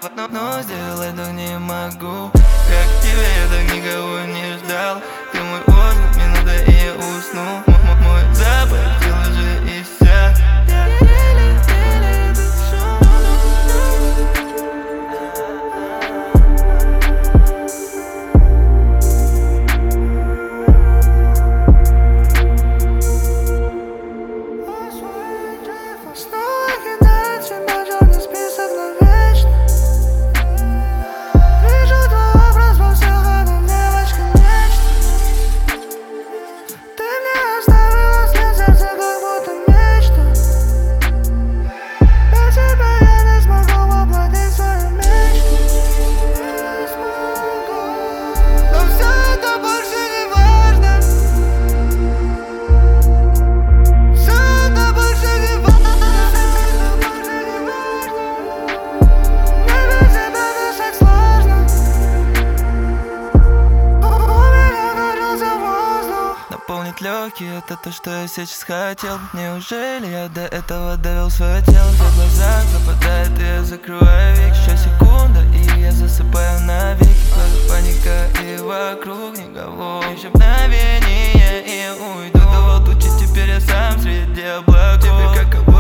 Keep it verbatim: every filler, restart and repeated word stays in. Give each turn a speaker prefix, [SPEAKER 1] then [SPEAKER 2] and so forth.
[SPEAKER 1] но, но сделать так не могу. Как тебе, я так никого не ждал. Ты мой воздух, минута и я усну. М Мой запах, тело уже иссяк. Я еле-еле дышу. Снова кидаю тебя в черный список навечно. Вижу твой образ во всех, эта девочка нечто. Ты мне оставила след в сердце, как будто нечто. Без тебя я не смогу воплотить свою мечту. Не смогу. Но все это больше не важно. Все это больше не важно. Мне без тебя дышать сложно. У меня кончился воздух. Наполнить легкие — это то, что я сейчас хотел. Неужели я до этого довел свое тело? В глазах западает, и я закрываю веки. Еще секунда, и я засыпаю навеки. Кладу паника, и вокруг никого. Еще мгновение, и я уйду. До вот учить теперь я сам среди облаков. Теперь каково